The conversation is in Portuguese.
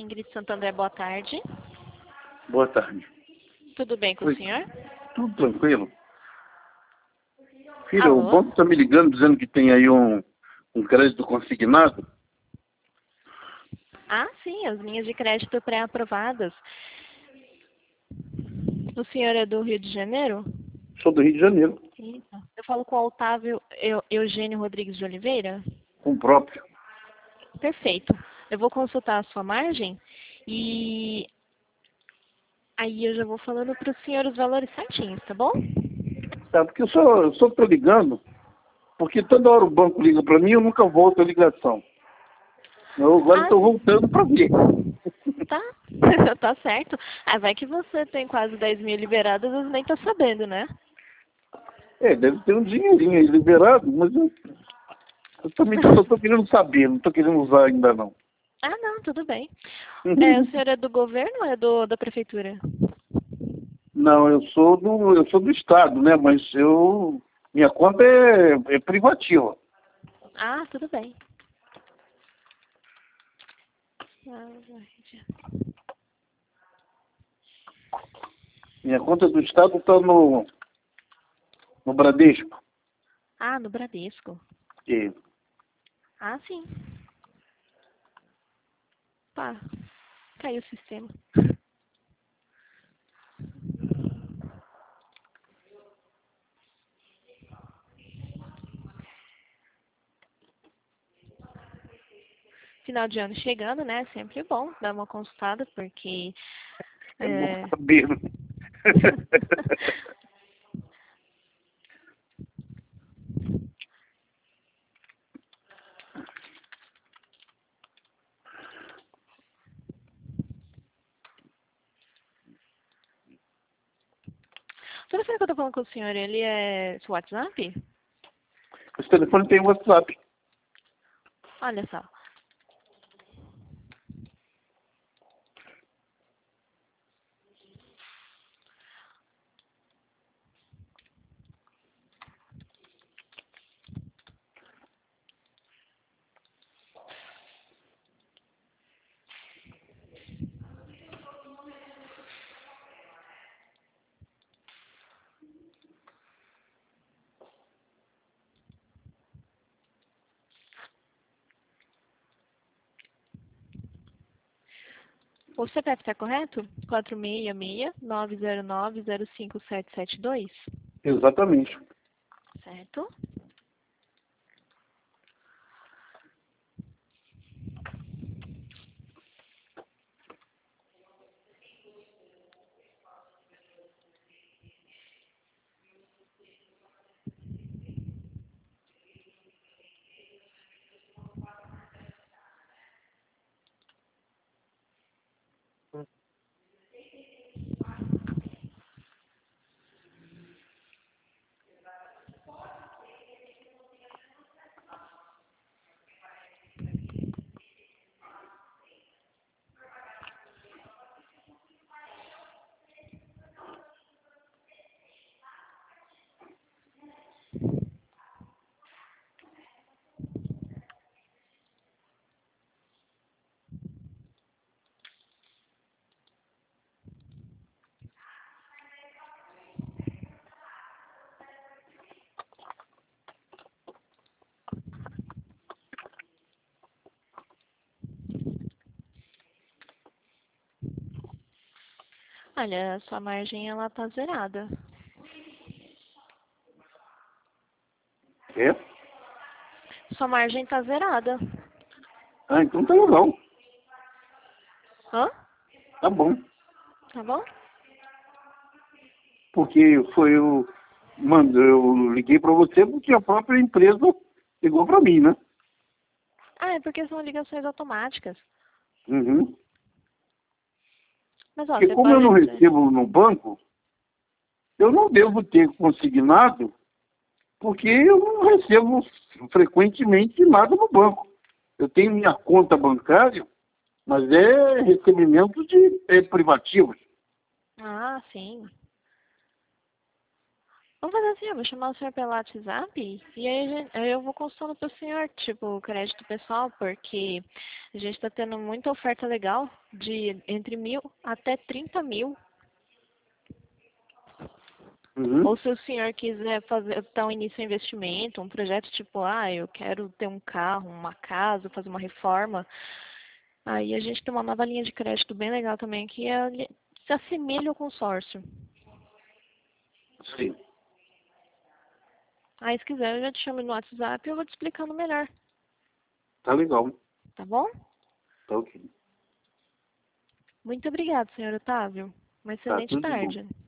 Ingrid Santo André, boa tarde. Boa tarde. Tudo bem com o senhor? Tudo tranquilo. Filha, o Alô? banco está me ligando dizendo que tem aí um crédito consignado. Ah, sim, as linhas de crédito pré-aprovadas. O senhor é do Rio de Janeiro? Sou do Rio de Janeiro, Eita. Eu falo com o Otávio Eugênio Rodrigues de Oliveira? com o próprio. Perfeito. Eu vou consultar a sua margem e aí eu já vou falando para o senhor os valores certinhos, tá bom? Tá, porque eu só estou ligando, porque toda hora o banco liga para mim e eu nunca volto a ligação. Eu agora estou voltando para ver. Tá, tá certo. Ah, vai que você tem quase 10 mil liberadas e nem tá sabendo, né? Deve ter um dinheirinho aí liberado, mas eu também só estou querendo saber, não estou querendo usar ainda não. Ah, não, tudo bem. O senhor é do governo ou é da prefeitura? Não, eu sou do Estado, né? Mas minha conta é privativa. Ah, tudo bem. Minha conta do Estado está no Bradesco. Ah, no Bradesco. E, Ah, sim. Pá, caiu o sistema. Final de ano chegando, né? Sempre bom dar uma consultada, porque... é bom saber, né? O telefone que eu tô falando com o senhor, ele é seu WhatsApp? Esse telefone tem WhatsApp. Olha só. O CPF está correto? 466-909-05772. Exatamente. Certo? Olha, a sua margem, ela tá zerada. É? Sua margem tá zerada. Ah, então tá legal. Hã? Tá bom. Tá bom? Porque eu liguei para você porque a própria empresa ligou para mim, né? Ah, é porque são ligações automáticas. Uhum. Mas, ó, Porque você como eu pode... não recebo no banco, eu não devo ter consignado, porque eu não recebo frequentemente nada no banco. Eu tenho minha conta bancária, mas é recebimento de privativos. Ah, sim. Vamos fazer assim, eu vou chamar o senhor pelo WhatsApp e aí, aí eu vou consultando pro senhor, tipo, o crédito pessoal, porque a gente tá tendo muita oferta legal de entre 1.000 até 30.000. Uhum. Ou se o senhor quiser fazer, dar um início a investimento, um projeto tipo, eu quero ter um carro, uma casa, fazer uma reforma, aí a gente tem uma nova linha de crédito bem legal também, que se assemelha ao consórcio. Sim, Aí se quiser eu já te chamo no WhatsApp e eu vou te explicando melhor, tá legal. tá bom? Tá ok. Muito obrigada, senhor Otávio. Uma Tá excelente tudo de bom. tarde.